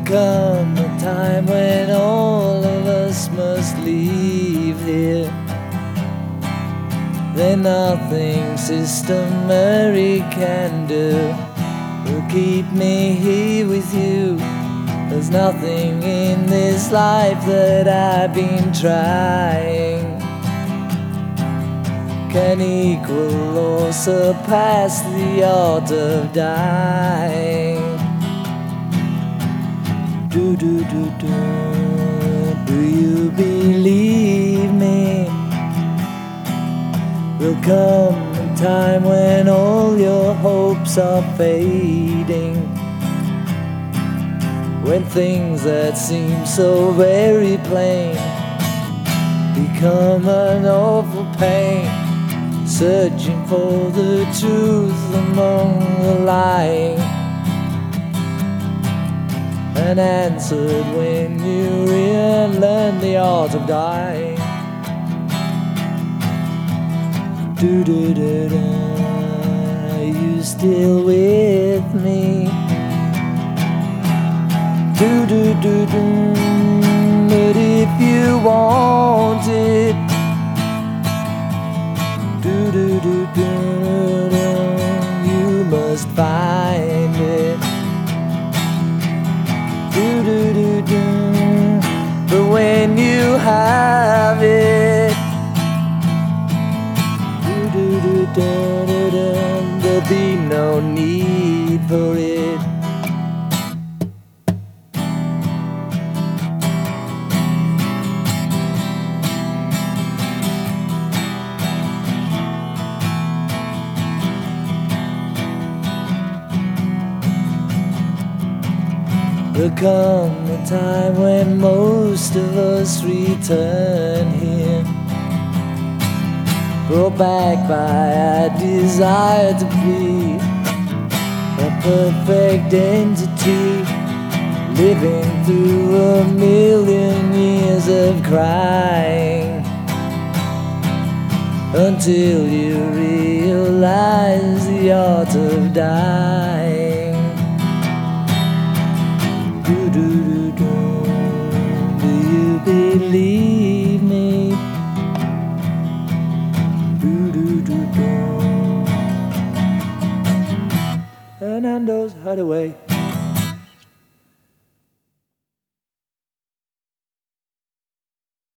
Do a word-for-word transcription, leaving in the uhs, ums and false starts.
come a time when all of us must leave here. Then nothing Sister Mary can do will keep me here with you. There's nothing in this life that I've been trying can equal or surpass the art of dying. Do do do do. Do you believe me? There'll come a time when all your hopes are fading, when things that seem so very plain become an awful pain, searching for the truth among the lying, and answered when you relearn the art of dying. Do do do do. Are you still with me? Do do do do. But if you want it, do do do do do, you must find it. Do do do do. But when you have it, do do do do do do, there'll be no need for it. There'll come a time when most of us return here, brought back by our desire to be a perfect entity, living through a million years of crying, until you realize the art of dying. Do do do do. Do you believe